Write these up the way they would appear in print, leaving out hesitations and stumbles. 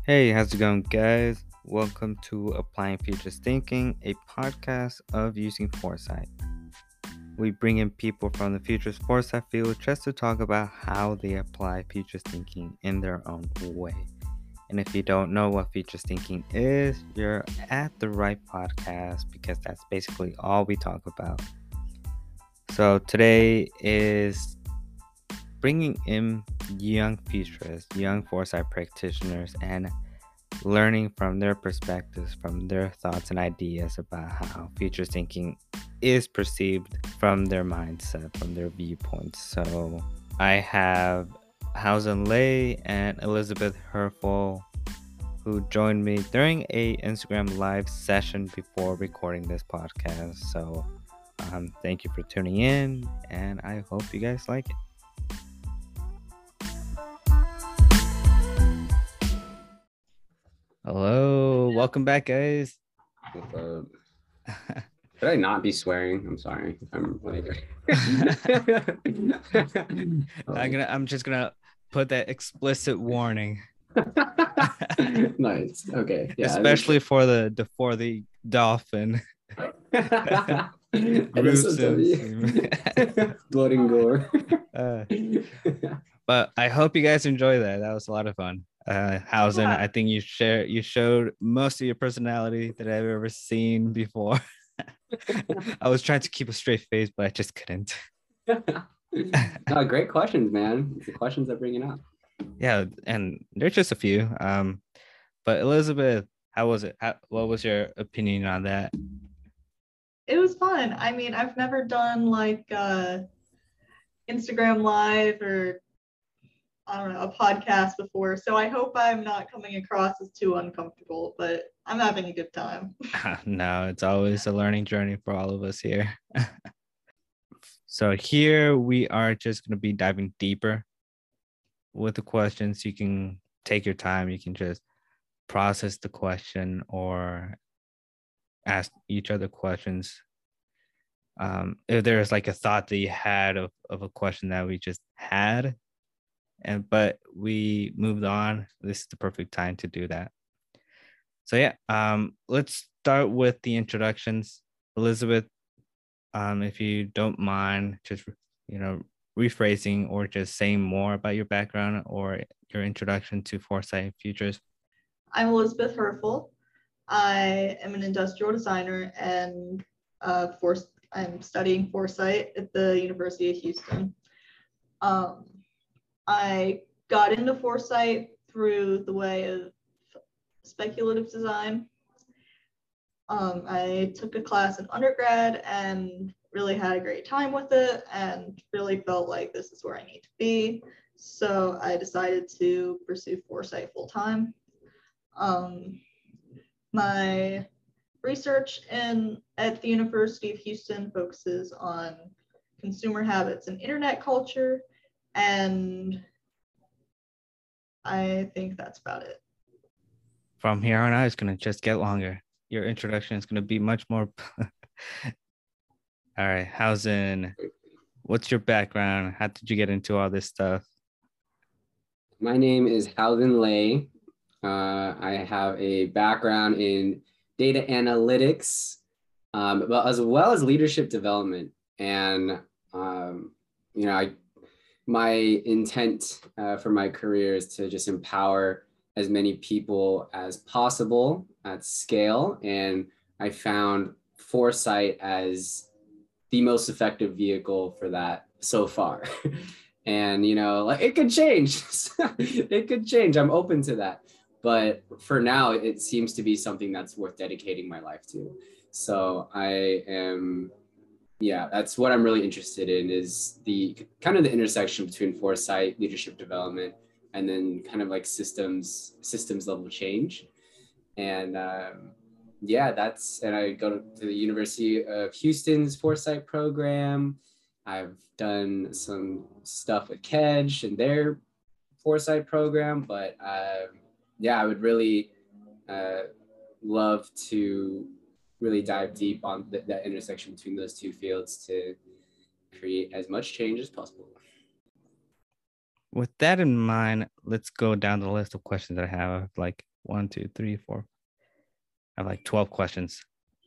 Hey, how's it going, guys? Welcome to Applying Futures Thinking, a podcast of using foresight. We bring in people from the futures foresight field just to talk about how they apply futures thinking in their own way. And if you don't know what futures thinking is, you're at the right podcast because that's basically all we talk about. So today is bringing in young futurists, young foresight practitioners, and learning from their perspectives, from their thoughts and ideas about how future thinking is perceived from their mindset, from their viewpoints. So I have Hausen Lei and Elizabeth Herfel, who joined me during a Instagram live session before recording this podcast. So thank you for tuning in, and I hope you guys like it. Hello, welcome back, guys. Should I not be swearing? I'm sorry if I'm like. I'm just gonna put that explicit warning. Nice. Okay. Yeah. Especially for the dolphin. Gruesome. Blood and gore. But I hope you guys enjoy that. That was a lot of fun. Hausen, I think you showed most of your personality that I've ever seen before. I was trying to keep a straight face, but I just couldn't. No, great questions, man. The questions they're bringing up. Yeah, and there's just a few. But Elizabeth, how was it? What was your opinion on that? It was fun. I mean, I've never done like Instagram Live or I don't know, a podcast before, so I hope I'm not coming across as too uncomfortable, but I'm having a good time. No, it's always a learning journey for all of us here. So here we are just going to be diving deeper with the questions. You can take your time. You can just process the question or ask each other questions. If there's like a thought that you had of a question that we just had, but we moved on, this is the perfect time to do that. So yeah, let's start with the introductions. Elizabeth, if you don't mind, just rephrasing or just saying more about your background or your introduction to foresight futures. I'm Elizabeth Herfel. I am an industrial designer and I'm studying foresight at the University of Houston. I got into foresight through the way of speculative design. I took a class in undergrad and really had a great time with it and really felt like this is where I need to be. So I decided to pursue foresight full time. My research at the University of Houston focuses on consumer habits and internet culture, and I think that's about it. From here on out, it's going to just get longer. Your introduction is going to be much more. All right, Hausen, what's your background? How did you get into all this stuff? My name is Hausen Lei. I have a background in data analytics, but as well as leadership development. And my intent for my career is to just empower as many people as possible at scale. And I found foresight as the most effective vehicle for that so far. And, it could change. It could change. I'm open to that. But for now, it seems to be something that's worth dedicating my life to. So that's what I'm really interested in, is the kind of the intersection between foresight, leadership development, and then kind of like systems level change. And and I go to the University of Houston's foresight program. I've done some stuff with Kedge and their foresight program, but I would really love to really dive deep on that intersection between those two fields to create as much change as possible. With that in mind, let's go down the list of questions that I have. Like, 1, 2, 3, 4. I have like 12 questions.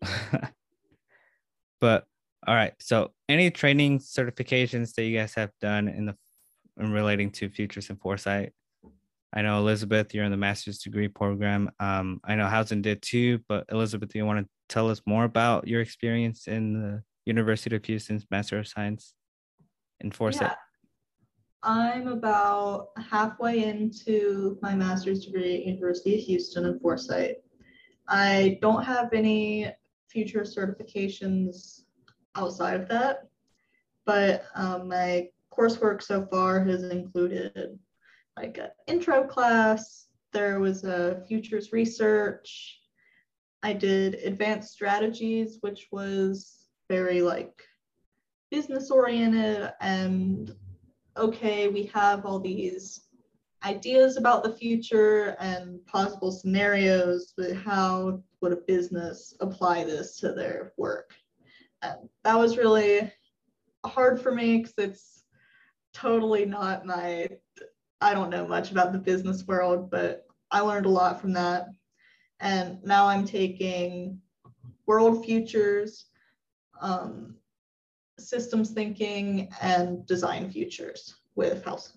But all right. So any training certifications that you guys have done in relating to futures and foresight? I know Elizabeth, you're in the master's degree program. I know Housen did too, but Elizabeth, do you want to tell us more about your experience in the University of Houston's Master of Science in Foresight? Yeah, I'm about halfway into my master's degree at University of Houston in Foresight. I don't have any future certifications outside of that, but my coursework so far has included like an intro class. There was a futures research. I did advanced strategies, which was very like business oriented and okay, we have all these ideas about the future and possible scenarios, but how would a business apply this to their work? And that was really hard for me because it's totally not I don't know much about the business world, but I learned a lot from that. And now I'm taking world futures, systems thinking, and design futures with Housen.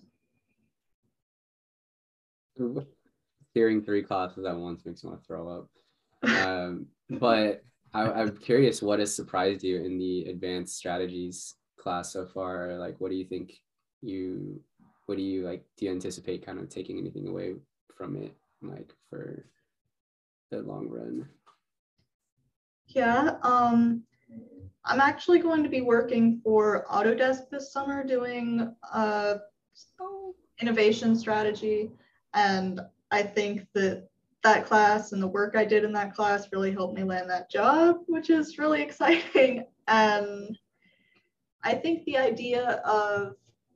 Hearing 3 classes at once makes me want to throw up. But I'm curious, what has surprised you in the advanced strategies class so far? Like, what do you think what do you like, do you anticipate kind of taking anything away from it, like for the long run? Yeah, I'm actually going to be working for Autodesk this summer doing innovation strategy. And I think that class and the work I did in that class really helped me land that job, which is really exciting. And I think the idea of,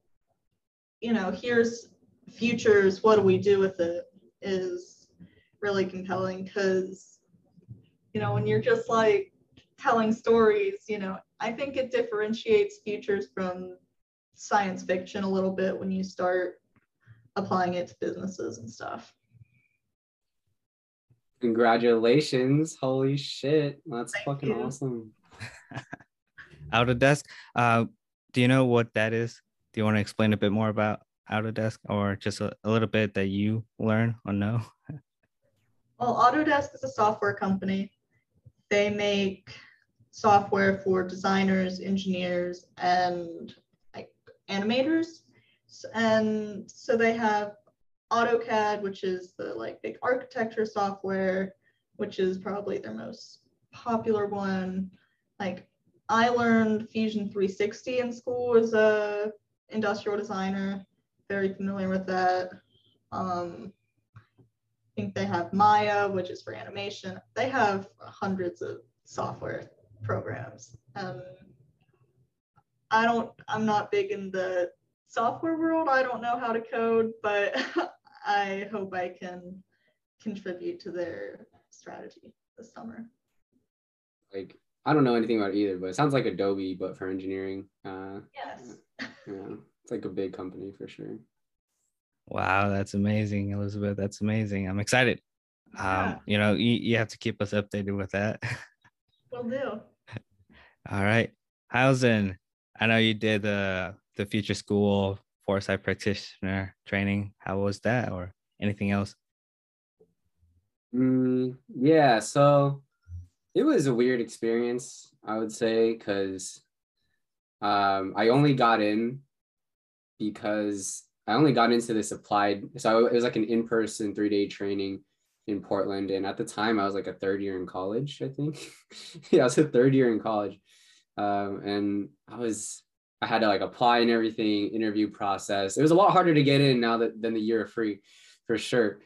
here's futures, what do we do with it, is really compelling because, when you're just like telling stories, I think it differentiates futures from science fiction a little bit when you start applying it to businesses and stuff. Congratulations. Holy shit. That's Thank fucking you. awesome. Autodesk. Do you know what that is? Do you want to explain a bit more about Autodesk, or just a little bit that you learn or know? Well, Autodesk is a software company. They make software for designers, engineers, and like animators. And so they have AutoCAD, which is the like big architecture software, which is probably their most popular one. Like I learned Fusion 360 in school as a industrial designer, very familiar with that. I think they have Maya, which is for animation. They have hundreds of software programs. I'm not big in the software world. I don't know how to code, but I hope I can contribute to their strategy this summer. Like, I don't know anything about it either, but it sounds like Adobe, but for engineering. Yes. Yeah, it's like a big company for sure. Wow, that's amazing, Elizabeth. That's amazing. I'm excited. Yeah. You have to keep us updated with that. Will do. All right. Housen, I know you did the Future School Foresight Practitioner training. How was that, or anything else? Yeah, so it was a weird experience, I would say, because I only got in because I only got into this applied. So it was like an in-person 3-day training in Portland. And at the time I was like a 3rd year in college, I think. Yeah, I was a 3rd year in college. And I had to like apply and everything, interview process. It was a lot harder to get in now than the year of free, for sure.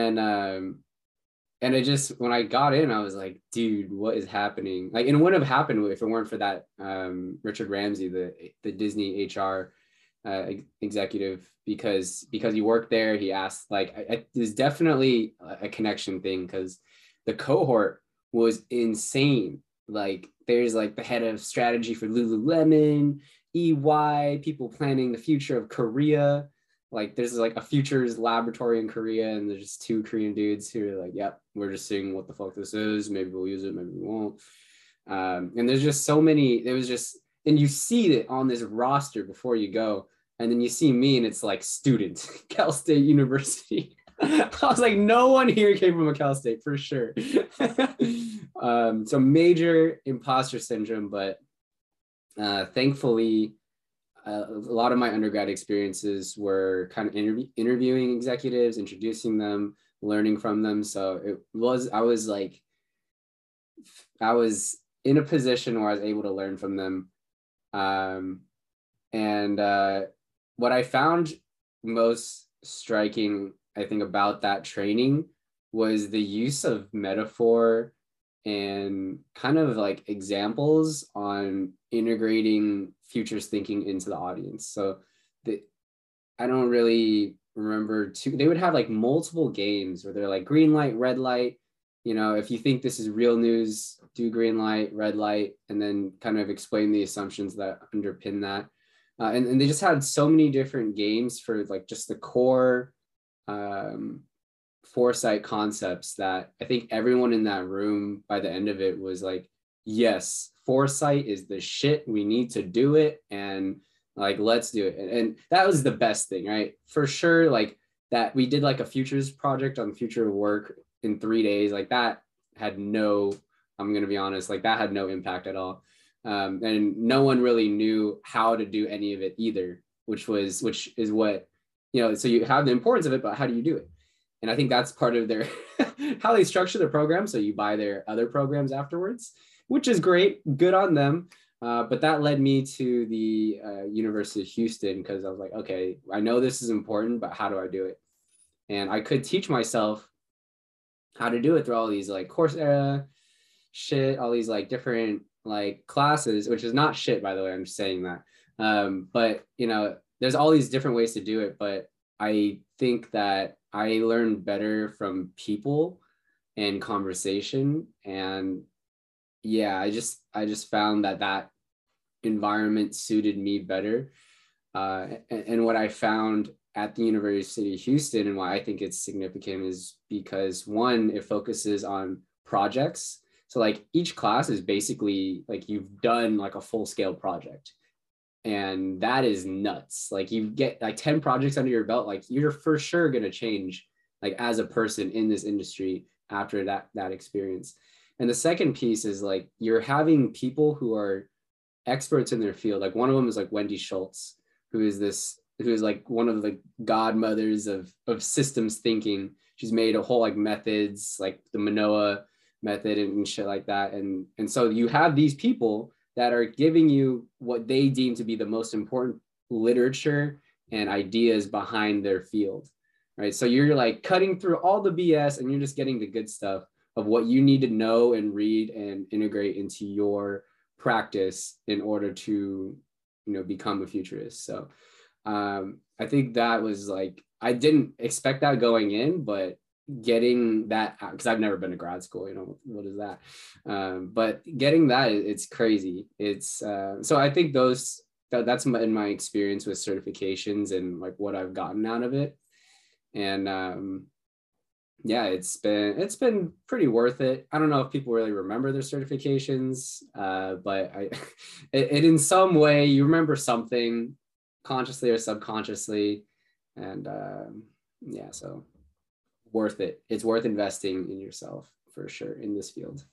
And it just, when I got in, I was like, dude, what is happening? Like, and it wouldn't have happened if it weren't for that Richard Ramsey, the Disney HR executive, because he worked there. He asked, like, there's definitely a connection thing, because the cohort was insane. Like, there's like the head of strategy for Lululemon, EY, people planning the future of Korea. like there's like a futures laboratory in Korea, and there's just two Korean dudes who are like, yep, we're just seeing what the fuck this is. Maybe we'll use it, maybe we won't. And there's just so many, and you see it on this roster before you go. And then you see me and it's like student, Cal State University. I was like, no one here came from a Cal State for sure. So major imposter syndrome, but thankfully, a lot of my undergrad experiences were kind of interviewing executives, introducing them, learning from them. So I was in a position where I was able to learn from them. What I found most striking, I think, about that training was the use of metaphor and kind of like examples on integrating futures thinking into the audience. So I don't really remember they would have like multiple games where they're like green light, red light. If you think this is real news, do green light, red light, and then kind of explain the assumptions that underpin that. And they just had so many different games for like just the core foresight concepts that I think everyone in that room by the end of it was like, yes, foresight is the shit. We need to do it. And like, let's do it. And that was the best thing, right? For sure. Like that we did like a futures project on the future of work in 3 days. Like that had I'm going to be honest, like that had no impact at all. And no one really knew how to do any of it either, which is what, so you have the importance of it, but how do you do it? And I think that's part of their, how they structure their program. So you buy their other programs afterwards, which is great, good on them. But that led me to the University of Houston, because I was like, okay, I know this is important, but how do I do it? And I could teach myself how to do it through all these like Coursera shit, all these like different like classes, which is not shit, by the way, I'm just saying that. But there's all these different ways to do it. But I think that I learned better from people and conversation. And yeah, I just found that environment suited me better. And what I found at the University of Houston, and why I think it's significant, is because one, it focuses on projects. So like each class is basically like you've done like a full scale project. And that is nuts. Like you get like 10 projects under your belt, like you're for sure going to change like as a person in this industry after that experience. And the second piece is like you're having people who are experts in their field. Like one of them is like Wendy Schultz, who is like one of the godmothers of systems thinking. She's made a whole like methods, like the Manoa method and shit like that. And so you have these people that are giving you what they deem to be the most important literature and ideas behind their field, right? So you're like cutting through all the BS and you're just getting the good stuff of what you need to know and read and integrate into your practice in order to, become a futurist. So I think that was like, I didn't expect that going in, but getting that, because I've never been to grad school, what is that? But getting that, it's crazy. It's so I think that's in my experience with certifications and like what I've gotten out of it. And yeah, it's been pretty worth it. I don't know if people really remember their certifications, but it in some way you remember something consciously or subconsciously. And yeah, so worth it. It's worth investing in yourself for sure in this field.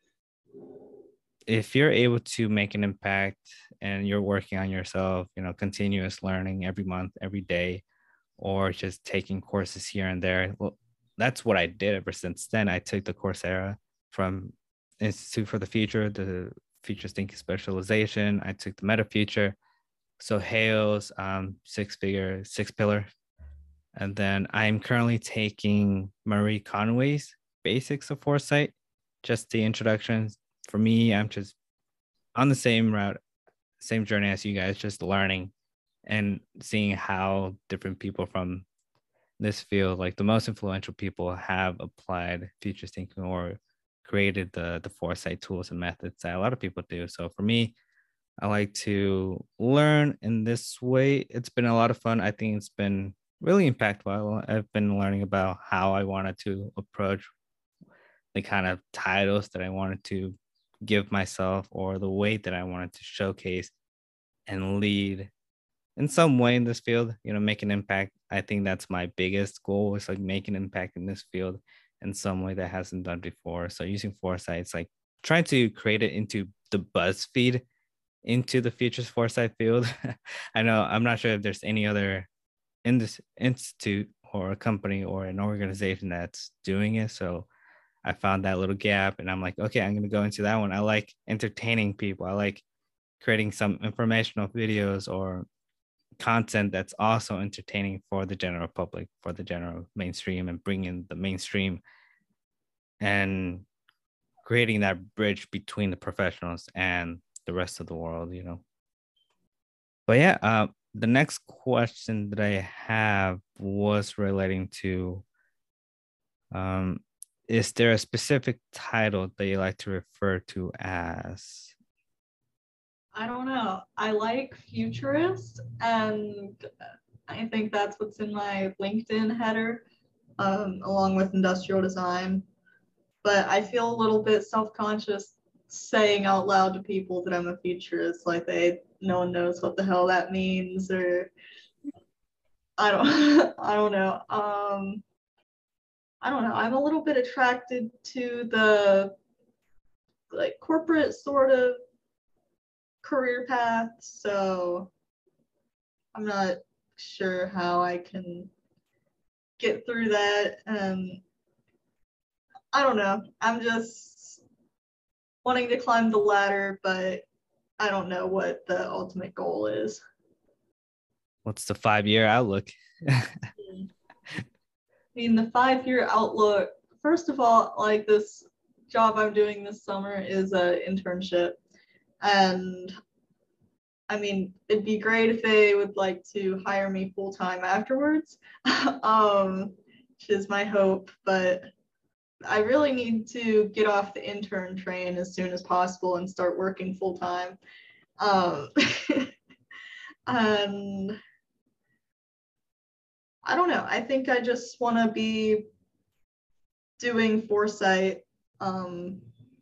If you're able to make an impact and you're working on yourself, continuous learning every month, every day, or just taking courses here and there, well, that's what I did ever since then. I took the Coursera from Institute for the Future, the Futures Thinking Specialization. I took the Meta Future, so Hale's 6 pillar. And then I'm currently taking Marie Conway's Basics of Foresight, just the introductions. For me, I'm just on the same route, same journey as you guys, just learning and seeing how different people from this field, like the most influential people, have applied futures thinking or created the foresight tools and methods that a lot of people do. So for me, I like to learn in this way. It's been a lot of fun. I think it's been really impactful. I've been learning about how I wanted to approach the kind of titles that I wanted to give myself, or the way that I wanted to showcase and lead in some way in this field, make an impact. I think that's my biggest goal, is like make an impact in this field in some way that hasn't done before. So using Foresight, it's like trying to create it into the BuzzFeed into the Futures Foresight field. I know I'm not sure if there's any other in this institute or a company or an organization that's doing it. So I found that little gap and I'm like, okay, I'm going to go into that one. I like entertaining people. I like creating some informational videos or content that's also entertaining for the general public, for the general mainstream, and bringing the mainstream and creating that bridge between the professionals and the rest of the world. But yeah, the next question that I have was relating to, is there a specific title that you like to refer to as? I don't know. I like futurist, and I think that's what's in my LinkedIn header, along with industrial design. But I feel a little bit self-conscious saying out loud to people that I'm a futurist, like no one knows what the hell that means, or I don't I don't know. I don't know. I'm a little bit attracted to the like corporate sort of career path, so I'm not sure how I can get through that. I don't know. I'm just wanting to climb the ladder, but I don't know what the ultimate goal is. What's the 5-year outlook? I mean, the 5-year outlook, first of all, like this job I'm doing this summer is an internship. And I mean, it'd be great if they would like to hire me full time afterwards, which is my hope. But I really need to get off the intern train as soon as possible and start working full time. And I don't know. I think I just want to be doing Foresight and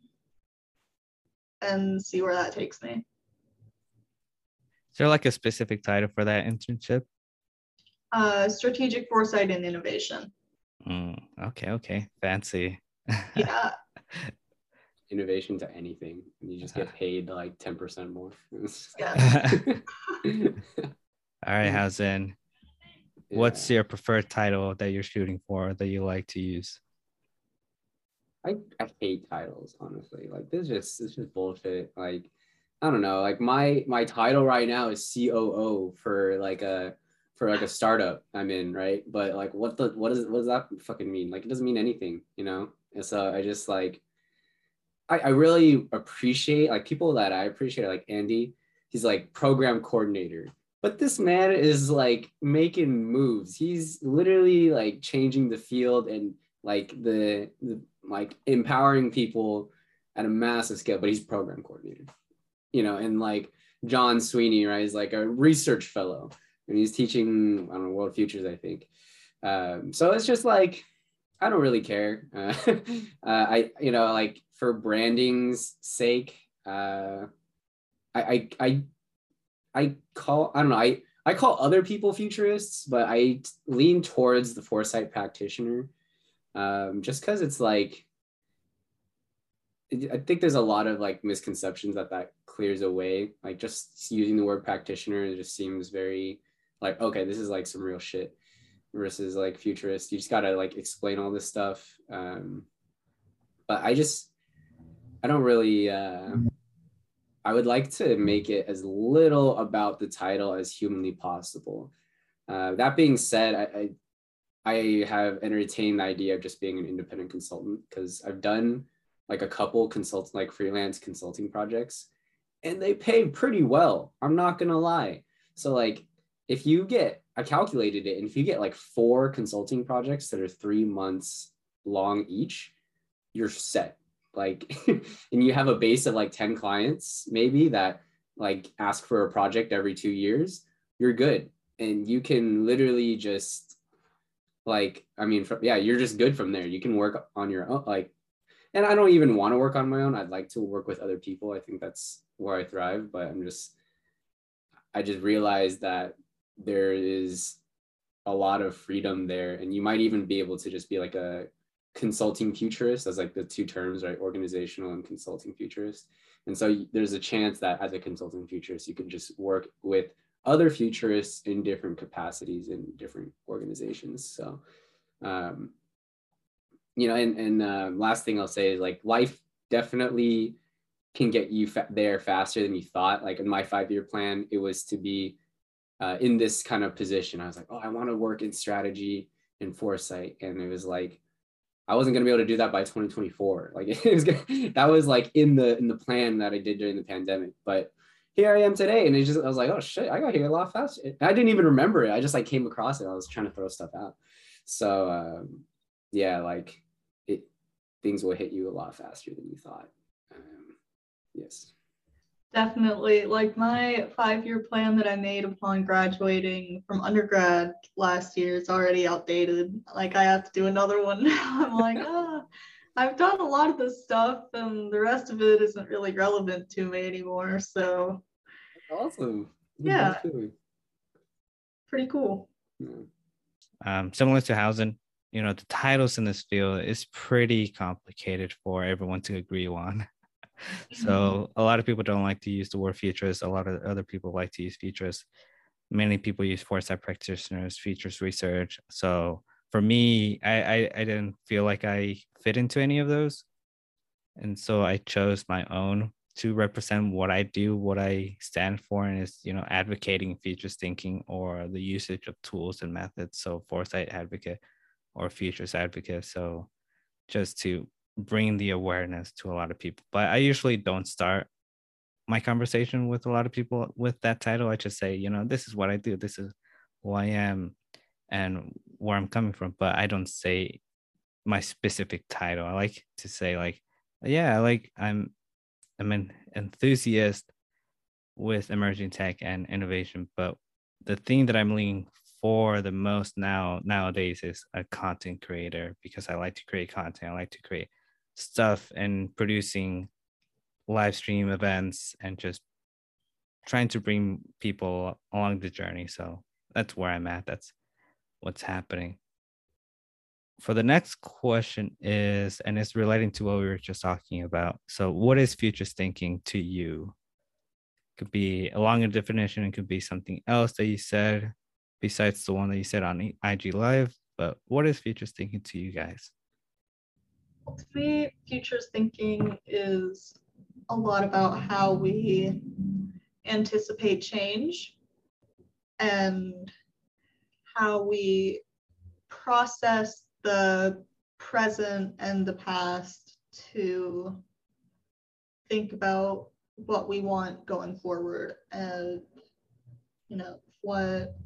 see where that takes me. Is there like a specific title for that internship? Strategic Foresight and Innovation. Okay. Fancy. Yeah. Innovation to anything, and you just get paid like 10% more. Yeah. All right, Hausen. Yeah. What's your preferred title that you're shooting for, that you like to use? I hate titles, honestly. Like it's just bullshit. Like I don't know. Like my title right now is COO for like a startup I'm in, right? But like what does that fucking mean? Like it doesn't mean anything, And so I just like I really appreciate like people that I appreciate, like Andy. He's like program coordinator. But this man is like making moves. He's literally like changing the field and like the like empowering people at a massive scale, but he's program coordinator, and like John Sweeney, right, is like a research fellow and he's teaching, I don't know, World Futures, I think. So it's just like, I don't really care. I like for branding's sake, I call other people futurists, but I lean towards the Foresight practitioner, just because it's like, I think there's a lot of like misconceptions that clears away. Like just using the word practitioner, it just seems very like, okay, this is like some real shit, versus like futurist. You just gotta like explain all this stuff. But I don't really, I would like to make it as little about the title as humanly possible. That being said, I have entertained the idea of just being an independent consultant, because I've done like a couple freelance consulting projects and they pay pretty well. I'm not gonna lie. So like if you get, I calculated it, and if you get like 4 consulting projects that are 3 months long each, you're set. Like, and you have a base of like 10 clients maybe that like ask for a project every 2 years, you're good. and you can literally just like, I mean, you're just good from there. You can work on your own, like, and I don't even want to work on my own. I'd like to work with other people. I think that's where I thrive, but I just realized that there is a lot of freedom there, and you might even be able to just be like a consulting futurist, as like the two terms, right? Organizational and consulting futurist. And so there's a chance that as a consulting futurist, you can just work with other futurists in different capacities in different organizations. So, last thing I'll say is like life definitely can get you there faster than you thought. Like in my 5-year plan, it was to be in this kind of position. I was like, oh, I want to work in strategy and foresight. And it was like, I wasn't going to be able to do that by 2024. Like that was like in the plan that I did during the pandemic. But here I am today. And I was like, oh shit, I got here a lot faster. And I didn't even remember it. I just like came across it. I was trying to throw stuff out. So things will hit you a lot faster than you thought. Yes. Definitely. Like my 5-year plan that I made upon graduating from undergrad last year is already outdated. Like I have to do another one now. I'm like, I've done a lot of this stuff and the rest of it isn't really relevant to me anymore. So that's awesome. Yeah. Pretty cool. Similar to housing, the titles in this field is pretty complicated for everyone to agree on. So a lot of people don't like to use the word futurist. A lot of other people like to use futurist. Many people use foresight practitioners, futures research. So for me, I didn't feel like I fit into any of those. And so I chose my own to represent what I do, what I stand for, and is, advocating futures thinking or the usage of tools and methods. So foresight advocate or futures advocate. So just to bring the awareness to a lot of people. But I usually don't start my conversation with a lot of people with that title. I just say, this is what I do. This is who I am and where I'm coming from. But I don't say my specific title. I like to say like, yeah, I'm an enthusiast with emerging tech and innovation. But the thing that I'm leaning for the most nowadays is a content creator, because I like to create content. I like to create stuff and producing live stream events and just trying to bring people along the journey. So that's where I'm at. That's what's happening. For the next question is, and it's relating to what we were just talking about. So what is futures thinking to you? Could be a longer definition. It could be something else that you said besides the one that you said on IG Live. But what is futures thinking to you guys? Well, to me, futures thinking is a lot about how we anticipate change and how we process the present and the past to think about what we want going forward and what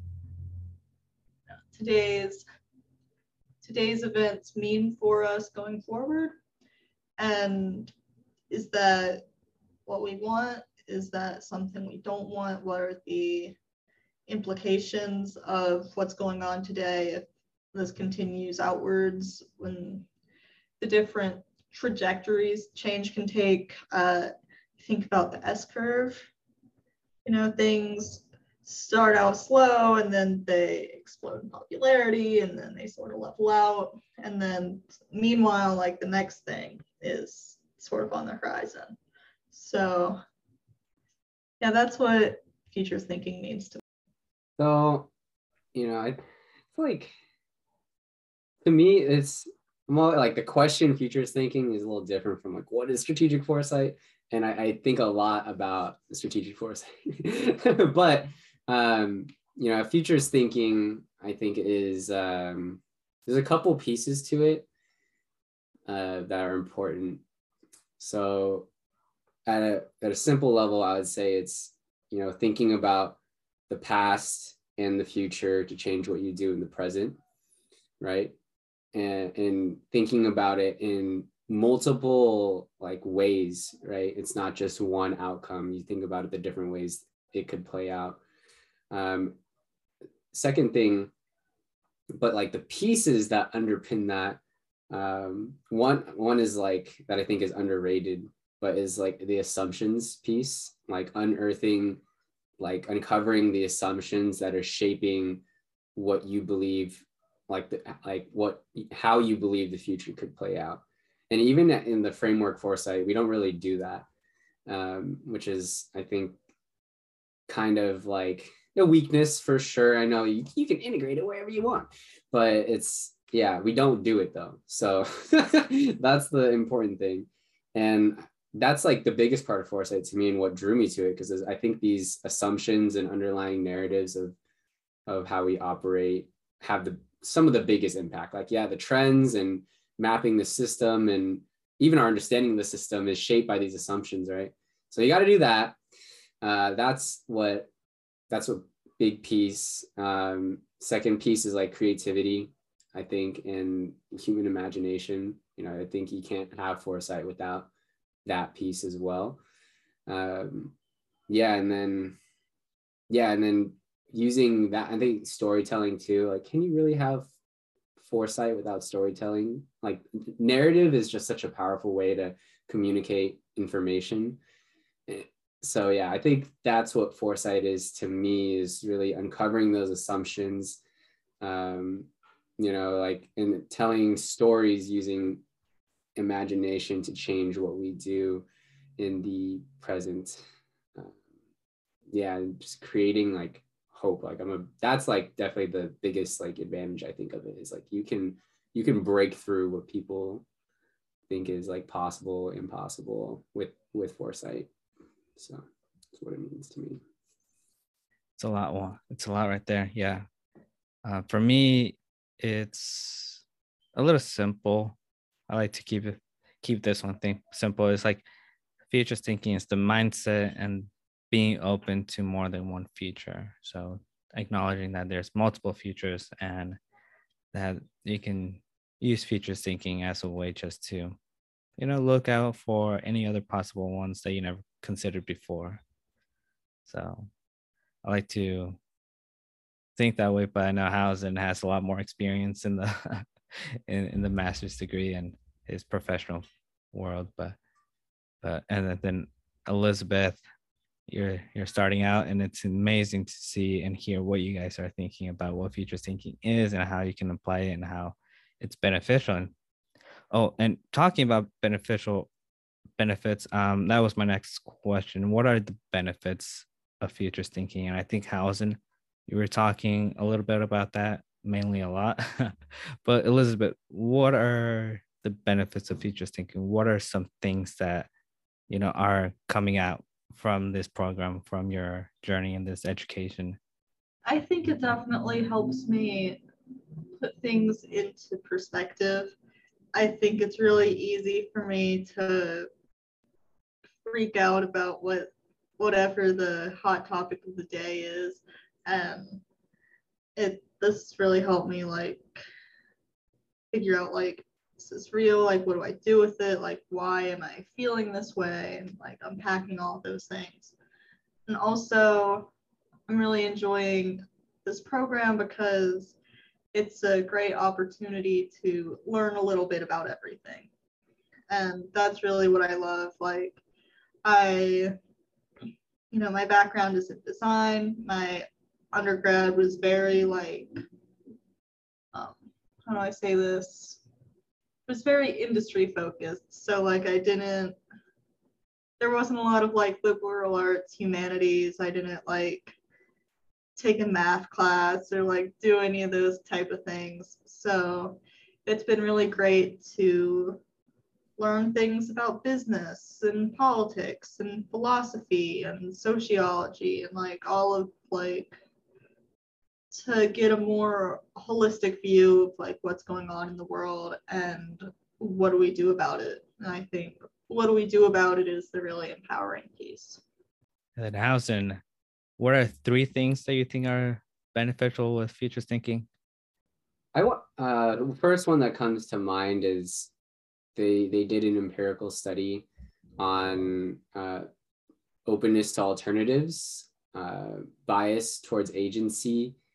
today's events mean for us going forward. And is that what we want? Is that something we don't want? What are the implications of what's going on today if this continues outwards, when the different trajectories change can take? Think about the S-curve. Things start out slow and then they explode in popularity and then they sort of level out. And then meanwhile, like the next thing is sort of on the horizon. So yeah, that's what futures thinking means to me. So, I feel like to me, it's more like the question futures thinking is a little different from like, what is strategic foresight? And I think a lot about strategic foresight, but, futures thinking, I think is, there's a couple pieces to it that are important. So at a simple level, I would say it's, thinking about the past and the future to change what you do in the present, right? And thinking about it in multiple like ways, right? It's not just one outcome. You think about it the different ways it could play out. second thing, but like the pieces that underpin that, one is like that I think is underrated, but is like the assumptions piece, like uncovering the assumptions that are shaping what you believe, how you believe the future could play out. And even in the framework foresight, we don't really do that, which is, I think, kind of like a weakness for sure. I know you can integrate it wherever you want, but it's, yeah, we don't do it though. So that's the important thing. And that's like the biggest part of foresight to me and what drew me to it, because I think these assumptions and underlying narratives of how we operate have some of the biggest impact. Like, yeah, the trends and mapping the system and even our understanding of the system is shaped by these assumptions, right? So you got to do that. That's what big piece. Second piece is like creativity, I think, and human imagination. I think you can't have foresight without that piece as well. And then using that, I think storytelling too. Like, can you really have foresight without storytelling? Like, narrative is just such a powerful way to communicate information. So yeah, I think that's what foresight is to me, is really uncovering those assumptions, like, and telling stories using imagination to change what we do in the present. And just creating like hope. Like that's like definitely the biggest like advantage I think of it, is like you can break through what people think is like possible, impossible with foresight. So that's what it means to me. It's a lot. Well, it's a lot right there. Yeah. For me, it's a little simple. I like to keep this one thing simple. It's like futures thinking is the mindset and being open to more than one future. So acknowledging that there's multiple futures and that you can use futures thinking as a way just to, look out for any other possible ones that you never considered before. So I like to think that way, but I know Hausen has a lot more experience in the in the master's degree and his professional world. But and then Elizabeth, you're starting out, and it's amazing to see and hear what you guys are thinking about what futures thinking is and how you can apply it and how it's beneficial. And talking about benefits, that was my next question. What are the benefits of futures thinking? And I think Hausen, you were talking a little bit about that, mainly a lot. But Elizabeth, what are the benefits of futures thinking? What are some things that are coming out from this program, from your journey in this education? I think it definitely helps me put things into perspective. I think it's really easy for me to freak out about whatever the hot topic of the day is, and this really helped me like figure out, like, is this real? Like, what do I do with it? Like, why am I feeling this way? And like unpacking all of those things. And also, I'm really enjoying this program because it's a great opportunity to learn a little bit about everything. And that's really what I love. Like, my background is in design. My undergrad was very like, how do I say this? It was very industry focused. So like there wasn't a lot of like liberal arts, humanities. I didn't like take a math class or like do any of those type of things. So it's been really great to learn things about business and politics and philosophy and sociology and like all of like, to get a more holistic view of like what's going on in the world and what do we do about it. And I think what do we do about it is the really empowering piece. And then Hausen, what are 3 things that you think are beneficial with futures thinking? The first one that comes to mind is they did an empirical study on openness to alternatives, bias towards agency,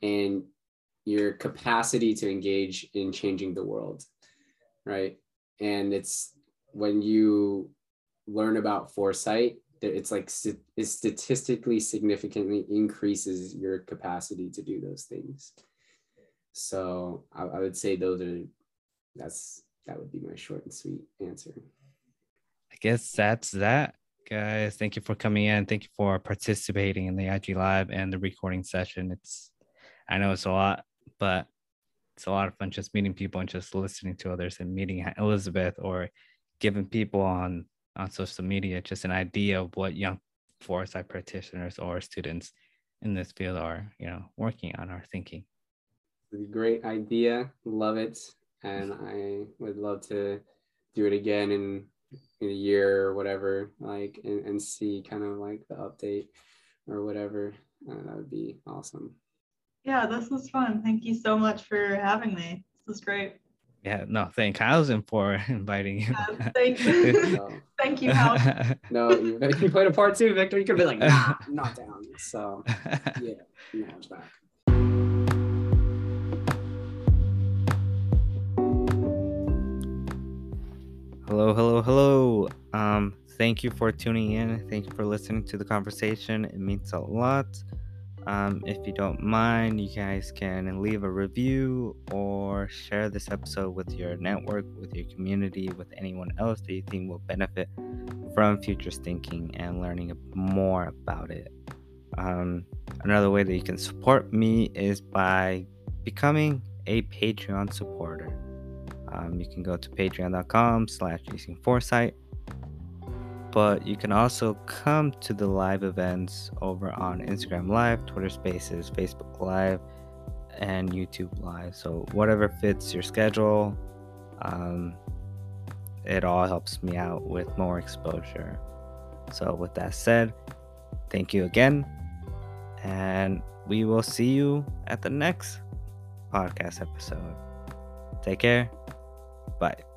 and your capacity to engage in changing the world, right? And it's when you learn about foresight, that it's like it statistically significantly increases your capacity to do those things. So I would say that would be my short and sweet answer. I guess that's that, guys. Thank you for coming in. Thank you for participating in the IG Live and the recording session. I know it's a lot, but it's a lot of fun just meeting people and just listening to others and meeting Elizabeth, or giving people on social media just an idea of what young foresight practitioners or students in this field are, working on or thinking. It's a great idea. Love it. And I would love to do it again in a year or whatever, like, and see kind of like the update or whatever. That would be awesome. Yeah, this was fun. Thank you so much for having me. This was great. Yeah, no, thank Hausen for inviting you. Thank you, Hausen. No, you played a part too, Victor. You could be like, nah, I'm not down. So yeah, no, it's back. Hello. Thank you for tuning in. Thank you for listening to the conversation. It means a lot. If you don't mind, you guys can leave a review or share this episode with your network, with your community, with anyone else that you think will benefit from futures thinking and learning more about it. Another way that you can support me is by becoming a Patreon supporter. You can go to patreon.com/usingforesight. But you can also come to the live events over on Instagram Live, Twitter Spaces, Facebook Live, and YouTube Live. So whatever fits your schedule, it all helps me out with more exposure. So with that said, thank you again, and we will see you at the next podcast episode. Take care. Bye.